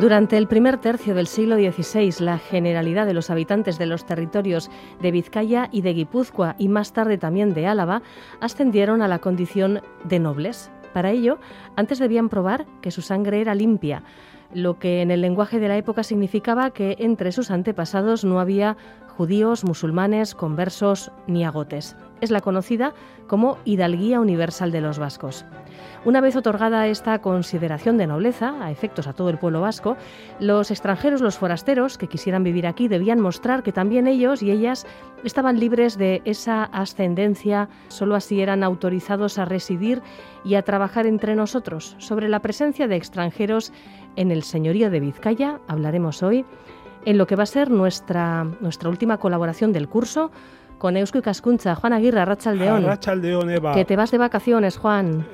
Durante el primer tercio del siglo XVI, la generalidad de los habitantes de los territorios de Vizcaya y de Guipúzcoa y más tarde también de Álava ascendieron a la condición de nobles. Para ello, antes debían probar que su sangre era limpia, lo que en el lenguaje de la época significaba que entre sus antepasados no había judíos, musulmanes, conversos ni agotes. Es la conocida como hidalguía universal de los vascos. Una vez otorgada esta consideración de nobleza, a efectos a todo el pueblo vasco, los extranjeros, los forasteros que quisieran vivir aquí debían mostrar que también ellos y ellas estaban libres de esa ascendencia, solo así eran autorizados a residir y a trabajar entre nosotros. Sobre la presencia de extranjeros en el señorío de Vizcaya hablaremos hoy en lo que va a ser nuestra última colaboración del curso con Eusko Ikaskuntza. Juan Aguirre, arratsaldeon. Arratsaldeon, Eva. Que te vas de vacaciones, Juan.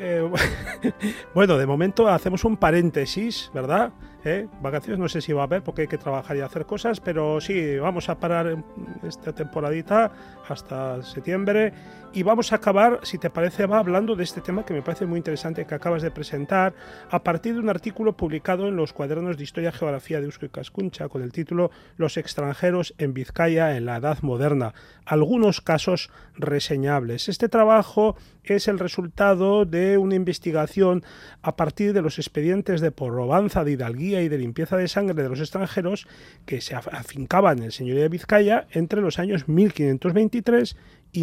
Bueno, de momento hacemos un paréntesis, ¿verdad? Vacaciones no sé si va a haber porque hay que trabajar y hacer cosas, pero sí, vamos a parar esta temporadita hasta septiembre y vamos a acabar, si te parece, Eva, hablando de este tema que me parece muy interesante que acabas de presentar a partir de un artículo publicado en los cuadernos de Historia y Geografía de Eusko Ikaskuntza con el título Los extranjeros en Vizcaya en la Edad Moderna, algunos casos reseñables. Este trabajo es el resultado de una investigación a partir de los expedientes de probanza, de hidalguía y de limpieza de sangre de los extranjeros que se afincaban en el señorío de Vizcaya entre los años 1523 y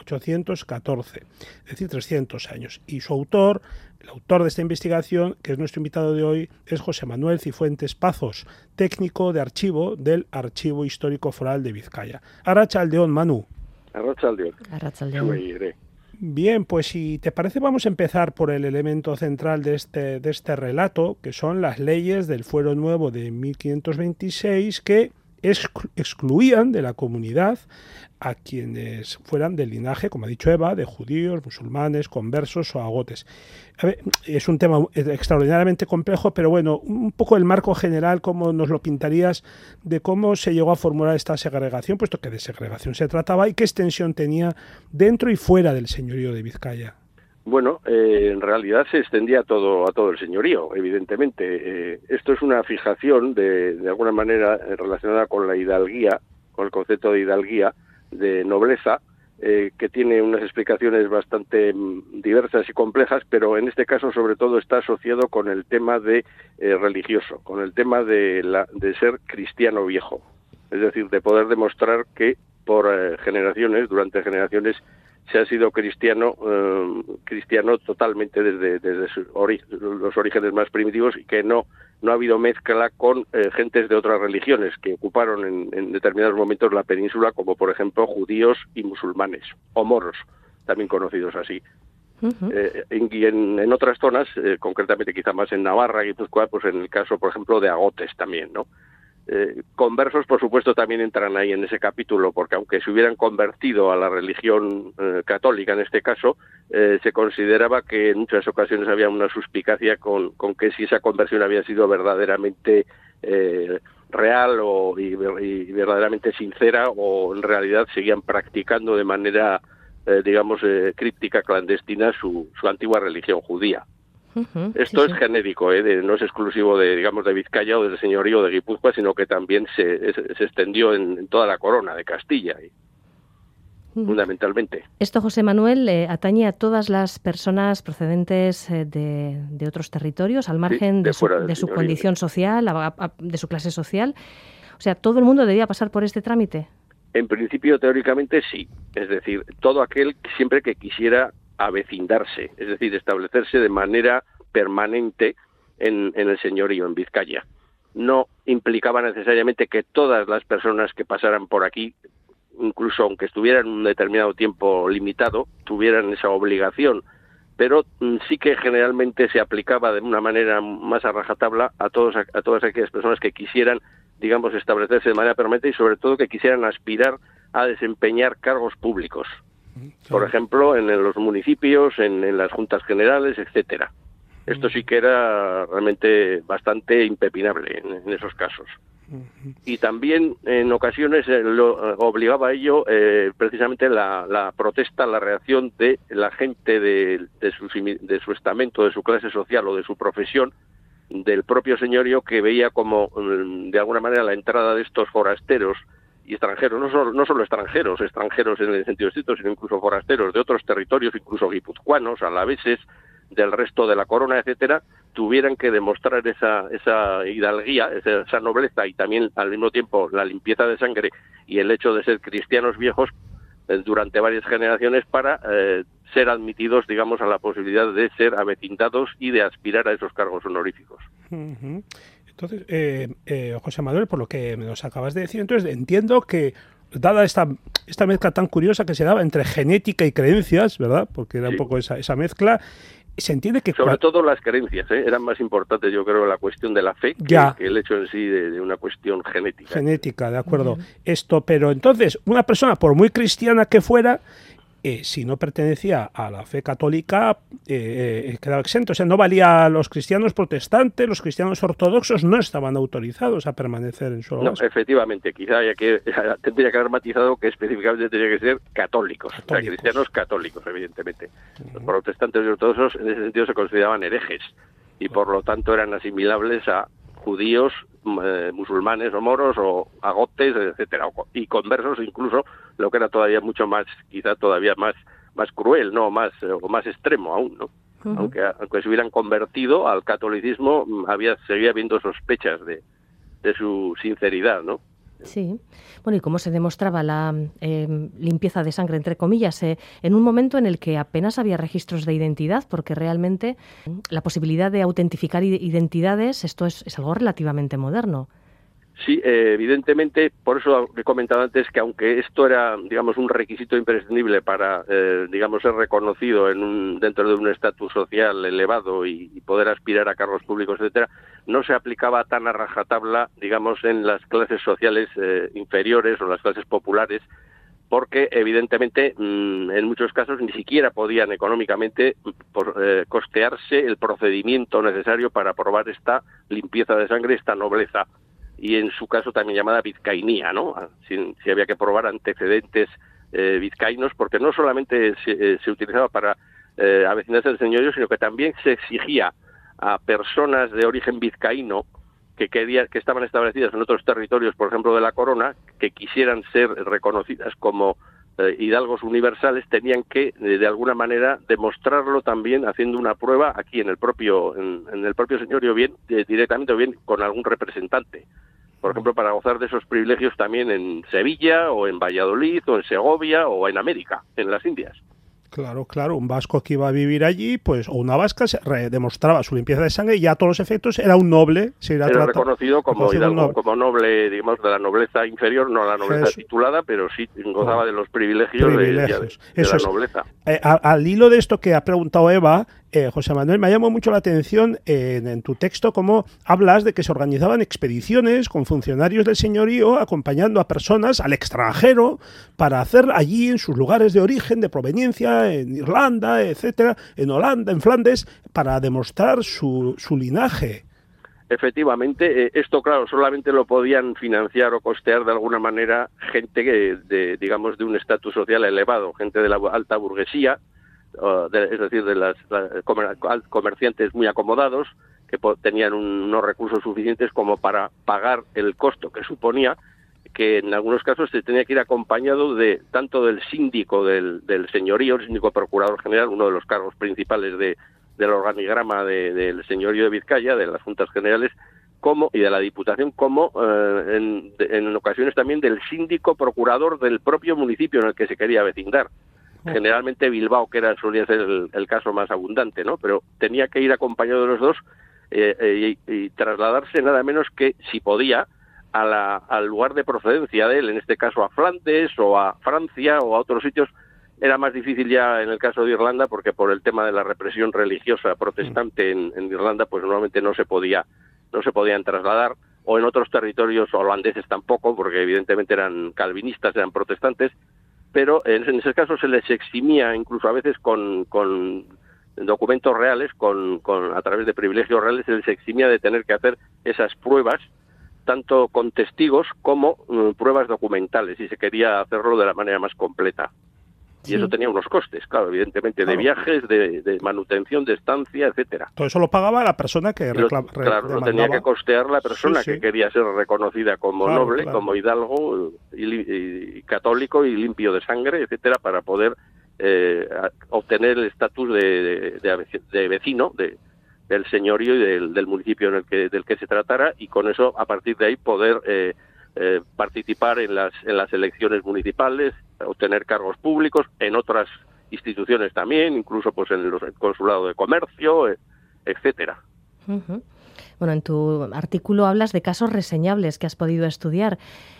1814, es decir, 300 años. Y su autor, el autor de esta investigación, que es nuestro invitado de hoy, es José Manuel Cifuentes Pazos, técnico de archivo del Archivo Histórico Foral de Vizcaya. Arratsaldeon, Manu. Arratsaldeon. Arratsaldeon. Bien, pues si te parece vamos a empezar por el elemento central de este relato, que son las leyes del Fuero Nuevo de 1526 que excluían de la comunidad a quienes fueran del linaje, como ha dicho Eva, de judíos, musulmanes, conversos o agotes. A ver, es un tema extraordinariamente complejo, pero bueno, un poco el marco general, ¿cómo nos lo pintarías de cómo se llegó a formular esta segregación, puesto que de segregación se trataba y qué extensión tenía dentro y fuera del señorío de Vizcaya? Bueno, en realidad se extendía a todo el señorío, evidentemente. Esto es una fijación de alguna manera relacionada con la hidalguía, con el concepto de hidalguía, de nobleza, que tiene unas explicaciones bastante diversas y complejas, pero en este caso sobre todo está asociado con el tema de religioso, con el tema de ser cristiano viejo, es decir, de poder demostrar que por generaciones, durante generaciones, se ha sido cristiano totalmente desde los orígenes más primitivos y que no ha habido mezcla con gentes de otras religiones que ocuparon en determinados momentos la península, como por ejemplo judíos y musulmanes, o moros, también conocidos así. Y en otras zonas, concretamente quizá más en Navarra, Guipúzcoa, pues en el caso, por ejemplo, de agotes también, ¿no? Conversos, por supuesto, también entran ahí en ese capítulo, porque aunque se hubieran convertido a la religión católica en este caso, se consideraba que en muchas ocasiones había una suspicacia con que si esa conversión había sido verdaderamente real y verdaderamente sincera, o en realidad seguían practicando de manera, críptica, clandestina, su antigua religión judía. Esto es genérico, no es exclusivo de Vizcaya o del señorío de Guipúzcoa, sino que también se extendió en toda la corona de Castilla, fundamentalmente. Esto, José Manuel, atañe a todas las personas procedentes de otros territorios, al margen de su condición social, de su clase social. O sea, ¿todo el mundo debía pasar por este trámite? En principio, teóricamente, sí. Es decir, todo aquel siempre que quisiera avecindarse, es decir, establecerse de manera permanente en el señorío, en Vizcaya. No implicaba necesariamente que todas las personas que pasaran por aquí, incluso aunque estuvieran un determinado tiempo limitado, tuvieran esa obligación, pero sí que generalmente se aplicaba de una manera más a rajatabla a todas aquellas personas que quisieran, establecerse de manera permanente y sobre todo que quisieran aspirar a desempeñar cargos públicos. Por ejemplo, en los municipios, en las juntas generales, etcétera. Esto sí que era realmente bastante impepinable en esos casos. Y también en ocasiones lo obligaba a ello precisamente la protesta, la reacción de la gente de su estamento, de su clase social o de su profesión, del propio señorío, que veía como, de alguna manera, la entrada de estos forasteros y extranjeros, no solo extranjeros en el sentido estricto, sino incluso forasteros de otros territorios, incluso guipuzcoanos, alaveses, del resto de la corona, etcétera, tuvieran que demostrar esa hidalguía, esa nobleza y también al mismo tiempo la limpieza de sangre y el hecho de ser cristianos viejos durante varias generaciones para ser admitidos, digamos, a la posibilidad de ser avecindados y de aspirar a esos cargos honoríficos. Uh-huh. Entonces, José Manuel, por lo que nos acabas de decir, entonces entiendo que, dada esta mezcla tan curiosa que se daba entre genética y creencias, ¿verdad? Porque era un poco esa mezcla, se entiende que... Sobre todo las creencias, eran más importantes, yo creo, la cuestión de la fe que el hecho en sí de una cuestión genética. Genética, de acuerdo. Pero entonces, una persona, por muy cristiana que fuera, si no pertenecía a la fe católica, quedaba exento. O sea, no valía a los cristianos protestantes, los cristianos ortodoxos no estaban autorizados a permanecer en su hogar. No, efectivamente, quizá tendría que haber matizado que específicamente tendría que ser católicos. O sea, cristianos católicos, evidentemente. Los protestantes y ortodoxos en ese sentido se consideraban herejes y por lo tanto eran asimilables a judíos, musulmanes o moros o agotes, etcétera, y conversos incluso, lo que era todavía mucho más, quizá todavía más cruel, no, más extremo aún, ¿no? Uh-huh. Aunque se hubieran convertido al catolicismo, seguía habiendo sospechas de su sinceridad, ¿no? Sí. Bueno, ¿y cómo se demostraba la limpieza de sangre, entre comillas, en un momento en el que apenas había registros de identidad? Porque realmente la posibilidad de autentificar identidades, esto es algo relativamente moderno. Sí, evidentemente, por eso he comentado antes que aunque esto era, digamos, un requisito imprescindible para, digamos, ser reconocido dentro de un estatus social elevado y poder aspirar a cargos públicos, etcétera, no se aplicaba tan a rajatabla, digamos, en las clases sociales inferiores o las clases populares, porque evidentemente en muchos casos ni siquiera podían económicamente costearse el procedimiento necesario para probar esta limpieza de sangre, esta nobleza. Y en su caso también llamada vizcainía, ¿no? Si había que probar antecedentes vizcaínos, porque no solamente se utilizaba para avecinarse al señorío, sino que también se exigía a personas de origen vizcaíno que estaban establecidas en otros territorios, por ejemplo de la corona, que quisieran ser reconocidas como hidalgos universales, tenían que de alguna manera demostrarlo también haciendo una prueba aquí en el propio señorío, bien directamente o bien con algún representante. Por ejemplo, para gozar de esos privilegios también en Sevilla o en Valladolid o en Segovia o en América, en las Indias. Claro, un vasco que iba a vivir allí, pues, o una vasca, demostraba su limpieza de sangre y ya a todos los efectos era un noble. Era reconocido como hidalgo, como noble, digamos, de la nobleza inferior, no la nobleza titulada, pero sí gozaba de los privilegios. De la nobleza. Al hilo de esto que ha preguntado Eva, José Manuel, me ha llamado mucho la atención en tu texto cómo hablas de que se organizaban expediciones con funcionarios del señorío acompañando a personas al extranjero para hacer allí en sus lugares de origen, de proveniencia, en Irlanda, etcétera, en Holanda, en Flandes, para demostrar su linaje. Efectivamente, esto, claro, solamente lo podían financiar o costear de alguna manera gente digamos, de un estatus social elevado, gente de la alta burguesía, es decir, de las comerciantes muy acomodados que tenían unos recursos suficientes como para pagar el costo que suponía, que en algunos casos se tenía que ir acompañado tanto del síndico del señorío, el síndico procurador general, uno de los cargos principales del organigrama del señorío de Vizcaya, de las juntas generales, y de la Diputación, como en ocasiones también del síndico procurador del propio municipio en el que se quería avecindar. Generalmente Bilbao, que solía ser el caso más abundante, ¿no? Pero tenía que ir acompañado de los dos y trasladarse nada menos que, si podía, al lugar de procedencia de él, en este caso a Flandes o a Francia o a otros sitios. Era más difícil ya en el caso de Irlanda, porque por el tema de la represión religiosa protestante en Irlanda, pues normalmente no se podían trasladar, o en otros territorios holandeses tampoco, porque evidentemente eran calvinistas, eran protestantes. Pero en ese caso se les eximía, incluso a veces con documentos reales, a través de privilegios reales, se les eximía de tener que hacer esas pruebas, tanto con testigos como pruebas documentales, y se quería hacerlo de la manera más completa. Y eso tenía unos costes, claro, evidentemente, de viajes, de manutención, de estancia, etcétera. Todo eso lo pagaba la persona que claro, lo tenía que costear la persona que quería ser reconocida como noble, como hidalgo, y católico y limpio de sangre, etcétera, para poder obtener el estatus de vecino del señorío y del municipio del que se tratara, y con eso, a partir de ahí, poder participar en las elecciones municipales, obtener cargos públicos en otras instituciones también, incluso pues en el consulado de comercio, etcétera. Bueno, en tu artículo hablas de casos reseñables que has podido estudiar.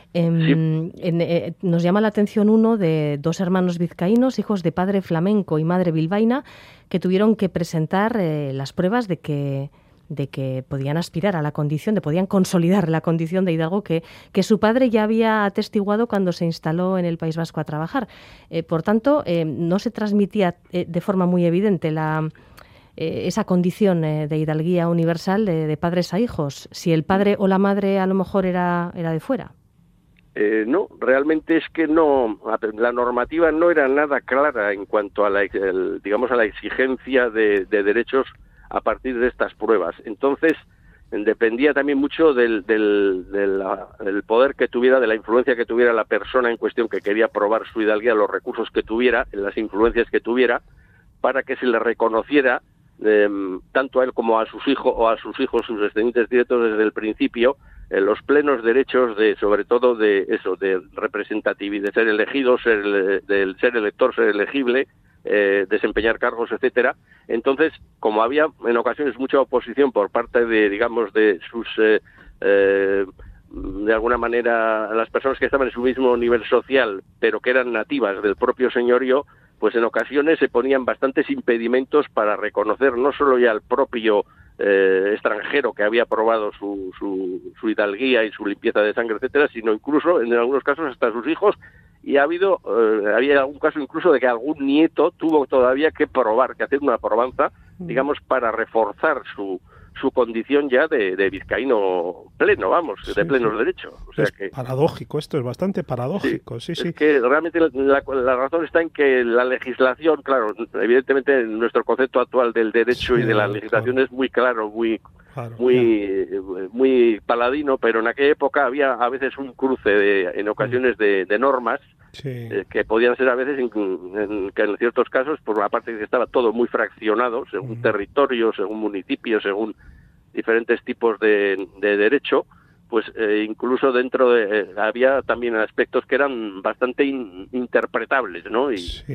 Nos llama la atención uno de 2 hermanos vizcaínos, hijos de padre flamenco y madre bilbaína, que tuvieron que presentar las pruebas de que podían aspirar a la condición, podían consolidar la condición de hidalgo que su padre ya había atestiguado cuando se instaló en el País Vasco a trabajar. Por tanto, no se transmitía de forma muy evidente esa condición de hidalguía universal de padres a hijos, si el padre o la madre a lo mejor era de fuera. No, realmente es que no, la normativa no era nada clara en cuanto a la exigencia de derechos a partir de estas pruebas. Entonces, dependía también mucho del poder que tuviera, de la influencia que tuviera la persona en cuestión que quería probar su hidalguía, los recursos que tuviera, las influencias que tuviera, para que se le reconociera tanto a él como a sus hijos, sus descendientes directos desde el principio, los plenos derechos sobre todo de representatividad, de ser elegido, del ser elector, ser elegible, desempeñar cargos, etcétera. Entonces, como había en ocasiones mucha oposición por parte de sus de alguna manera las personas que estaban en su mismo nivel social, pero que eran nativas del propio señorío, pues en ocasiones se ponían bastantes impedimentos para reconocer no solo ya al propio extranjero que había probado su hidalguía y su limpieza de sangre, etcétera, sino incluso en algunos casos hasta sus hijos, y había algún caso incluso de que algún nieto tuvo todavía que hacer una probanza, digamos, para reforzar su condición ya de vizcaíno pleno, de plenos derechos. O sea, paradójico, esto es bastante paradójico. Sí. Es que realmente la razón está en que la legislación, claro, evidentemente nuestro concepto actual del derecho y de la legislación es muy claro, muy paladino, pero en aquella época había a veces un cruce en ocasiones de normas que podían ser a veces que en ciertos casos, por una parte que estaba todo muy fraccionado, según territorios, según municipios, según diferentes tipos de derecho, pues incluso dentro había también aspectos que eran bastante interpretables, ¿no?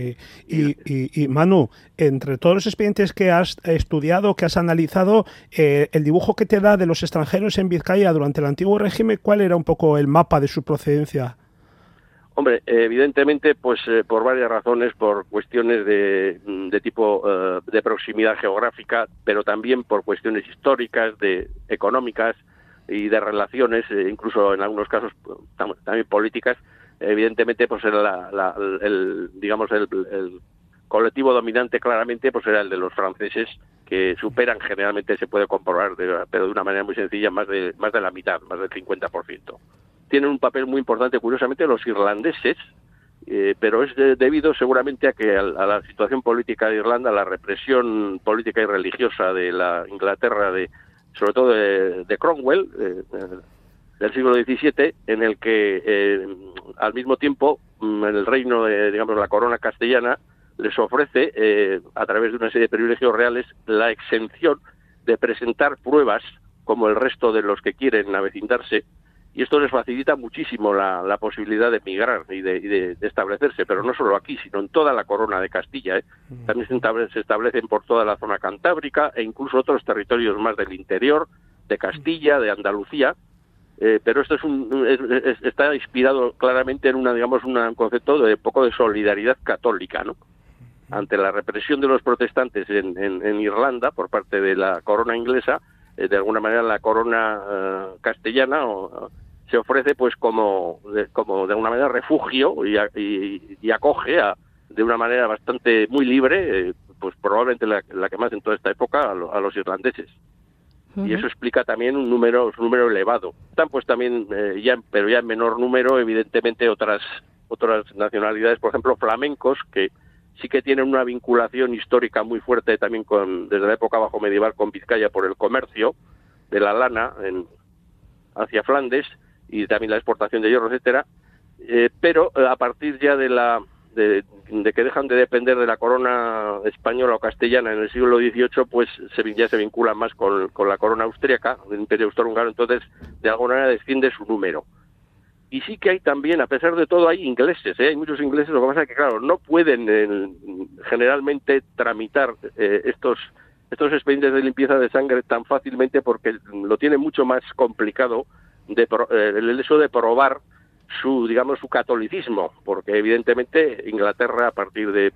Y Manu, entre todos los expedientes que has estudiado, que has analizado, el dibujo que te da de los extranjeros en Vizcaya durante el antiguo régimen, ¿cuál era un poco el mapa de su procedencia? Hombre, evidentemente, pues por varias razones, por cuestiones de tipo de proximidad geográfica, pero también por cuestiones históricas, económicas y de relaciones, incluso en algunos casos también políticas. Evidentemente, pues era el colectivo dominante claramente, pues era el de los franceses, que superan generalmente, se puede comprobar, pero de una manera muy sencilla, más de la mitad, más del 50%. Tienen un papel muy importante, curiosamente, los irlandeses, pero es debido seguramente a que a la situación política de Irlanda, a la represión política y religiosa de la Inglaterra, sobre todo de Cromwell, del siglo XVII, en el que al mismo tiempo en el reino de, la corona castellana les ofrece, a través de una serie de privilegios reales, la exención de presentar pruebas como el resto de los que quieren avecindarse, y esto les facilita muchísimo la posibilidad de emigrar y de establecerse, pero no solo aquí, sino en toda la corona de Castilla. También se establecen por toda la zona cantábrica e incluso otros territorios más del interior, de Castilla, de Andalucía, pero esto está inspirado claramente en un concepto de poco de solidaridad católica, ¿no? Ante la represión de los protestantes en Irlanda por parte de la corona inglesa, de alguna manera la corona castellana se ofrece pues como de alguna manera refugio y acoge de una manera bastante muy libre, pues probablemente la que más en toda esta época, a los irlandeses. Y eso explica también un número elevado. Están pues también pero ya en menor número, evidentemente, otras otras nacionalidades, por ejemplo, flamencos, que sí que tienen una vinculación histórica muy fuerte también desde la época bajo medieval con Vizcaya por el comercio de la lana hacia Flandes y también la exportación de hierro, etcétera, pero a partir ya de que dejan de depender de la corona española o castellana en el siglo XVIII, pues ya se vinculan más con la corona austríaca, el Imperio Austrohúngaro, entonces de alguna manera desciende su número. Y sí que hay también, a pesar de todo, hay ingleses, hay muchos ingleses, lo que pasa es que, claro, no pueden generalmente tramitar estos expedientes de limpieza de sangre tan fácilmente porque lo tienen mucho más complicado el hecho de probar su catolicismo, porque evidentemente Inglaterra, a partir de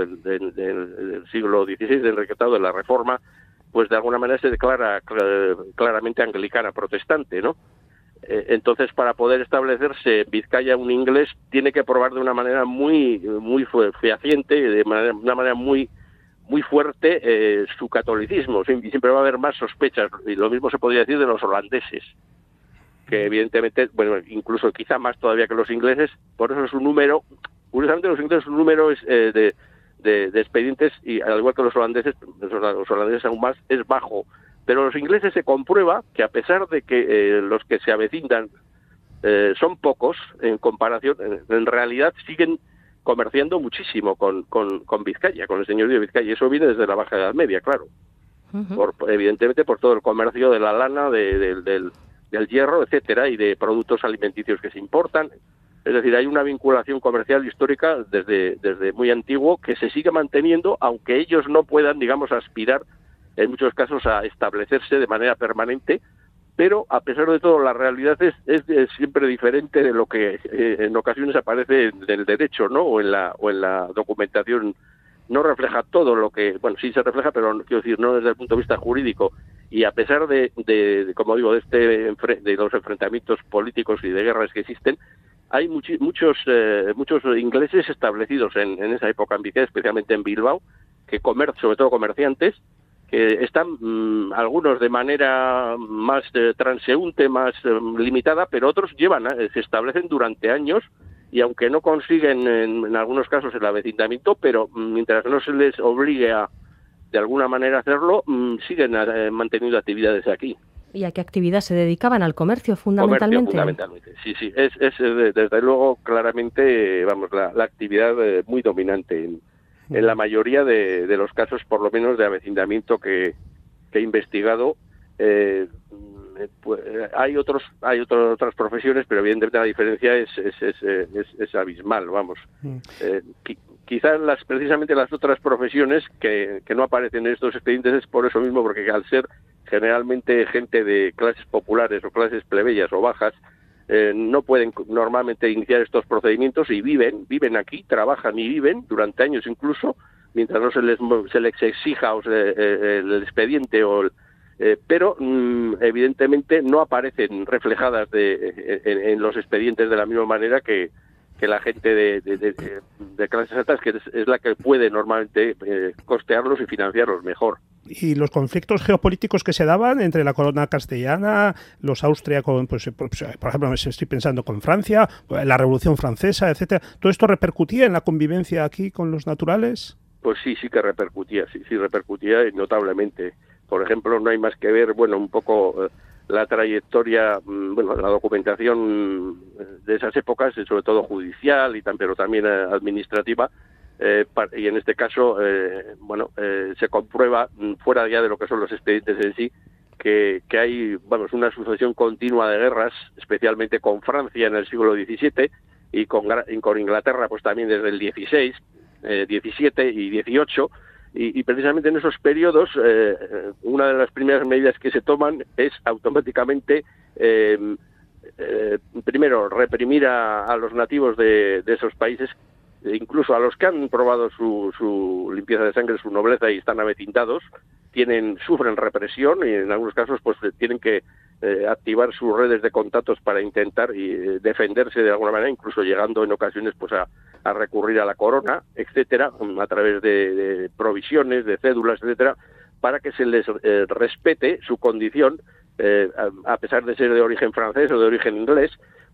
del siglo XVI, del Enrique VIII, de la Reforma, pues de alguna manera se declara claramente anglicana protestante, ¿no? Entonces, para poder establecerse Vizcaya un inglés, tiene que probar de una manera muy fehaciente, de una manera muy fuerte su catolicismo. Siempre va a haber más sospechas, y lo mismo se podría decir de los holandeses, que evidentemente, incluso quizá más todavía que los ingleses. Por eso es un número, curiosamente los ingleses un número es de expedientes, y al igual que los holandeses aún más, es bajo. Pero los ingleses se comprueba que a pesar de que los que se avecinan son pocos en comparación, en realidad siguen comerciando muchísimo con Vizcaya, con el señorío de Vizcaya, y eso viene desde la Baja Edad Media, claro. Evidentemente por todo el comercio de la lana, del hierro, etcétera, y de productos alimenticios que se importan. Es decir, hay una vinculación comercial histórica desde muy antiguo que se sigue manteniendo, aunque ellos no puedan, aspirar en muchos casos a establecerse de manera permanente, pero a pesar de todo la realidad es siempre diferente de lo que en ocasiones aparece en el derecho, ¿no? o en la documentación. No refleja todo lo que, sí se refleja, pero quiero decir, no desde el punto de vista jurídico. Y a pesar de como digo, de los enfrentamientos políticos y de guerras que existen, hay muchos ingleses establecidos en esa época en Vizcaya, especialmente en Bilbao, que sobre todo comerciantes, que están algunos de manera más transeúnte, más limitada, pero otros se establecen durante años, y aunque no consiguen en algunos casos el avecindamiento, pero mientras no se les obligue de alguna manera a hacerlo, siguen manteniendo actividades aquí. ¿Y a qué actividad se dedicaban? ¿Al comercio fundamentalmente? Fundamentalmente, sí. Es desde luego claramente, la actividad muy dominante en la mayoría de los casos, por lo menos de avecindamiento que he investigado. Hay otras profesiones, pero evidentemente la diferencia es abismal, Quizás precisamente las otras profesiones que no aparecen en estos expedientes es por eso mismo, porque al ser generalmente gente de clases populares o clases plebeyas o bajas, no pueden normalmente iniciar estos procedimientos y viven aquí, trabajan y viven durante años incluso, mientras no se les exija el expediente pero evidentemente no aparecen reflejadas en los expedientes de la misma manera que la gente de clases altas, que es la que puede normalmente costearlos y financiarlos mejor. Y los conflictos geopolíticos que se daban entre la corona castellana, los Austria, por ejemplo, estoy pensando con Francia, la Revolución Francesa, etcétera, ¿todo esto repercutía en la convivencia aquí con los naturales? Pues sí que repercutía, sí repercutía notablemente. Por ejemplo, no hay más que ver, un poco la trayectoria, la documentación de esas épocas, sobre todo judicial pero también administrativa, y en este caso, se comprueba, fuera ya de lo que son los expedientes en sí, que hay, una sucesión continua de guerras, especialmente con Francia en el siglo XVII y con Inglaterra, pues también desde el XVI, XVII y XVIII. Y precisamente en esos periodos, una de las primeras medidas que se toman es automáticamente, primero, reprimir a los nativos de esos países, incluso a los que han probado su limpieza de sangre, su nobleza y están avecindados, sufren represión y en algunos casos pues tienen que activar sus redes de contactos para intentar defenderse de alguna manera, incluso llegando en ocasiones pues a recurrir a la corona, etcétera, a través de provisiones, de cédulas, etcétera, para que se les respete su condición, a pesar de ser de origen francés o de origen inglés,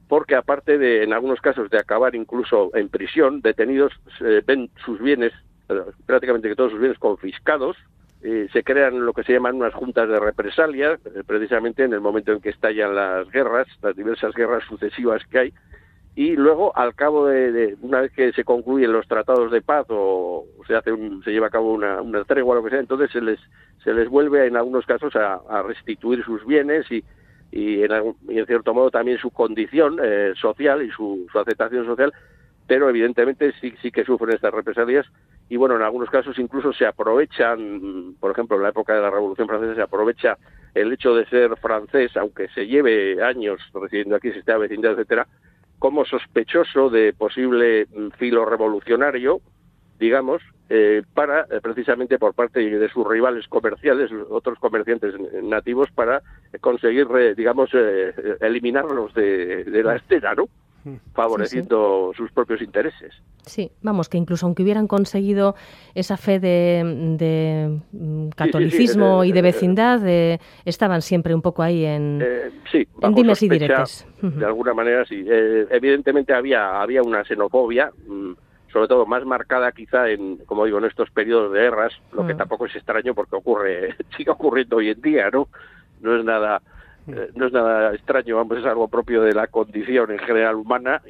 porque aparte de, en algunos casos, de acabar incluso en prisión, detenidos ven sus bienes, prácticamente que todos sus bienes confiscados, se crean lo que se llaman unas juntas de represalia, precisamente en el momento en que estallan las guerras, las diversas guerras sucesivas que hay, y luego, al cabo de una vez que se concluyen los tratados de paz o se lleva a cabo una tregua o lo que sea, entonces se les vuelve en algunos casos a restituir sus bienes y en cierto modo también su condición social y su aceptación social, pero evidentemente sí que sufren estas represalias. Y bueno, en algunos casos incluso se aprovechan, por ejemplo, en la época de la Revolución Francesa se aprovecha el hecho de ser francés, aunque se lleve años residiendo aquí, se esté avecindado, etcétera, como sospechoso de posible filo revolucionario, digamos, para precisamente por parte de sus rivales comerciales, otros comerciantes nativos, para conseguir, digamos, eliminarlos de la escena, ¿no? Favoreciendo sus propios intereses. Sí, vamos, que incluso aunque hubieran conseguido esa fe de catolicismo y de vecindad, estaban siempre un poco ahí en dimes y diretes. De alguna manera, sí. Evidentemente había una xenofobia, sobre todo más marcada quizá como digo, en estos periodos de guerras, lo que tampoco es extraño porque sigue ocurriendo hoy en día, ¿no? No es nada extraño, vamos, es algo propio de la condición en general humana,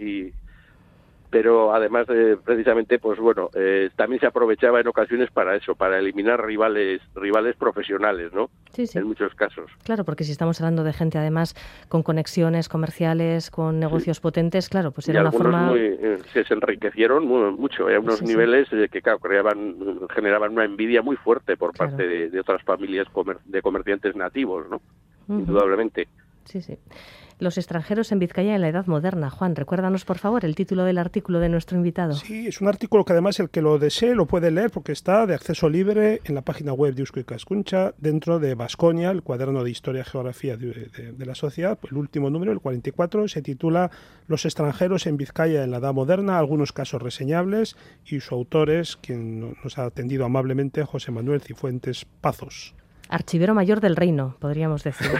pero además precisamente, pues bueno, también se aprovechaba en ocasiones para eso, para eliminar rivales profesionales, ¿no? Sí. En muchos casos. Claro, porque si estamos hablando de gente además con conexiones comerciales, con negocios potentes, claro, pues era una forma... que se enriquecieron mucho, a unos niveles que, claro, generaban una envidia muy fuerte por parte de otras familias de comerciantes nativos, ¿no? Indudablemente. Sí. Los extranjeros en Vizcaya en la Edad Moderna. Juan, recuérdanos, por favor, el título del artículo de nuestro invitado. Sí, es un artículo que además el que lo desee lo puede leer porque está de acceso libre en la página web de Eusko Ikaskuntza, dentro de Baskonia, el cuaderno de Historia y Geografía de la sociedad. El último número, el 44, se titula Los extranjeros en Vizcaya en la Edad Moderna, algunos casos reseñables, y su autor es, quien nos ha atendido amablemente, José Manuel Cifuentes Pazos. Archivero mayor del reino, podríamos decir.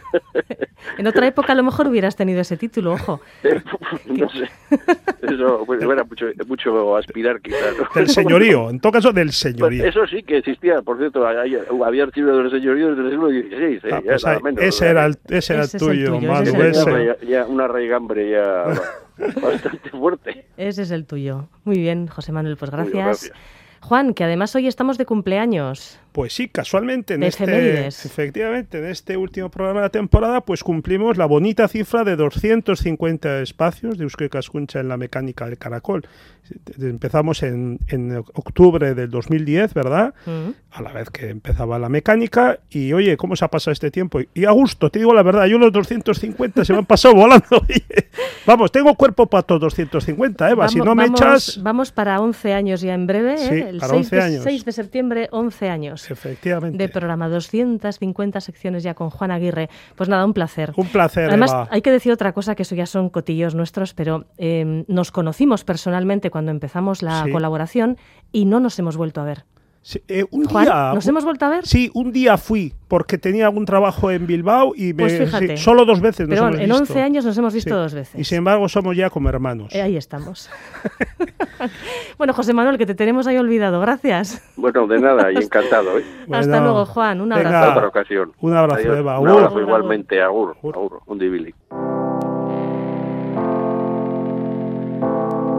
En otra época a lo mejor hubieras tenido ese título, ojo. No sé. Eso era mucho aspirar, quizás, ¿no? Del señorío, en todo caso del señorío. Pues eso sí que existía, por cierto, había archivos del señorío desde el siglo XVI. Pues ese era el tuyo, Manu. Ya una raigambre ya bastante fuerte. Ese es el tuyo. Muy bien, José Manuel, pues gracias. Juan, que además hoy estamos de cumpleaños. Pues sí, casualmente, efectivamente, en este último programa de la temporada, pues cumplimos la bonita cifra de 250 espacios de Eusko Ikaskuntza en la mecánica del caracol. Empezamos en octubre del 2010, ¿verdad? A la vez que empezaba la mecánica. Y oye, ¿cómo se ha pasado este tiempo? Y a gusto, te digo la verdad, yo los 250 se me han pasado volando. Vamos, tengo cuerpo para todos 250, Eva, si no me echas... Vamos para 11 años ya en breve, sí, el para 11 años. 6 de septiembre, 11 años. Efectivamente. De programa, 250 secciones ya con Juan Aguirre. Pues nada, un placer. Un placer, además, Eva. Hay que decir otra cosa, que eso ya son cotillos nuestros, pero nos conocimos personalmente cuando empezamos la colaboración y no nos hemos vuelto a ver. Sí, Juan, ¿nos hemos vuelto a ver? Sí, un día fui, porque tenía algún trabajo en Bilbao y pues fíjate, solo 2 veces nos hemos visto. Pero en 11 años nos hemos visto 2 veces. Y sin embargo somos ya como hermanos. Ahí estamos. Bueno, José Manuel, que te tenemos ahí olvidado. Gracias. Bueno, de nada, y encantado. Hasta luego, Juan. Un abrazo. Hasta otra ocasión. Un abrazo, Adiós. Eva. Un abrazo igualmente. Agur. Un divili.